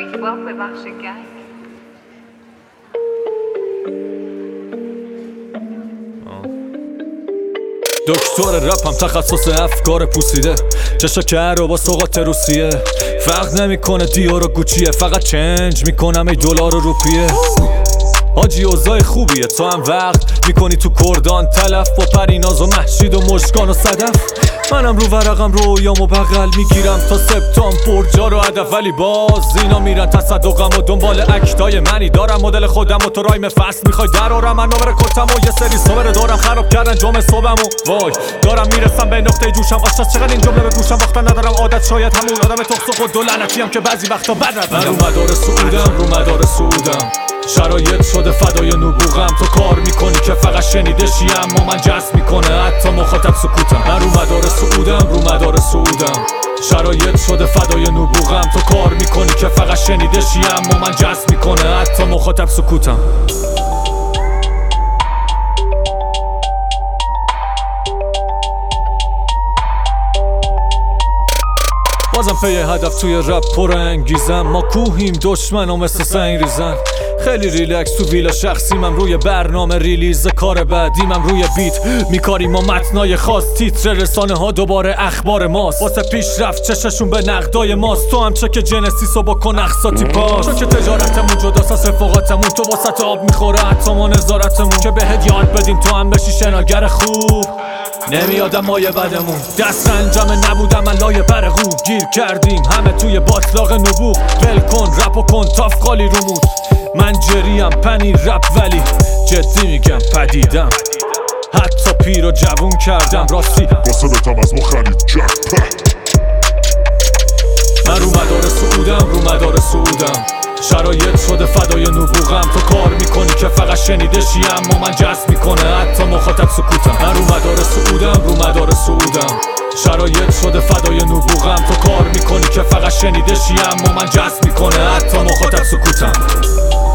ریتوال ببخش گنگ. دکتر رپم تخصص افکار پوسیده، چشاکر و با سوقات روسیه. فرق نمیکنه دیور و گوچیه، فقط چنج میکنم ای دلار و روپیه. حاجی اوضاع خوبیه، تو هم وقت میکنی تو کردان تلف با پریناز و محشید و مشکان و صدف. منم رو ورقم رویام و بغل میگیرم تا سپتامبر برجا رو هدف، ولی باز اینا میرن تصدقم و دنبال اکتای منی. دارم مدل خودم و تو رایم فصل میخوای درارم. من نمره کتم و یه سری صبر دارم، خراب کردن جام صبحم و وای دارم میرسم به نقطه جوشم. آشناس چقدر این جمله به گوشم وقتا ندارم عادت، شاید همون آدم تخص و دولنتیم که بعضی وقتا بد من رو مدار سعودم، رو مدار سعودم. شرایط شده فدای نبوغم، تو کار میکنی که فقط شنیده شی، اما من جذب میکنه حتی مخاطب سکوتم. من رو مدار سعودم، رو مدار سعودم. شرایط شده فدای نبوغم، تو کار میکنی که فقط شنیده شی، اما من جذب میکنه حتی مخاطب سکوتم. بازم پی هدف توی رپ پر انگیزم. ما کوهیم دشمن و مثل سنگ ریزن. خیلی ریلکس تو ویلا شخصی من، روی برنامه ریلیز کار بعدی من روی بیت میکاریم ما متنای خاص. تیتر رسانه ها دوباره اخبار ماست، واسه پیش رفت چششون به نقدای ماست. تو هم چک جنسیس و بکن اقساطی پاس، چون که تجارتمون جداست از رفاقتمون. تو واسط آب میخوره حتی ما نظارتمون، که بهت یاد بدیم تو هم بشی شناگر خوب. نمیادم مایه بدمون، دست رنجم نبودم من لایه برقو. گیر کردیم همه توی باطلاق نبوغ، ول کن رپ و کن تاف خالی رومود. من جریم پنیر رپ ولی جدی میگم پدیدم، حتی پیر و جوون کردم راستی واسه بتم از ما خرید جک. من رو مدار سعودم، رو مدار سعودم. شرایط شده فدای نبوغم، تو کار میکنی که فقط شنیده شی، اما من جذب میکنه حتی مخاطب سکوتم. من رو مدار سعودم، رو مدار سعودم. شرایط شده فدای نبوغم، تو کار میکنی که فقط شنیده شی، اما من جذب میکنه حتی مخاطب سکوتم.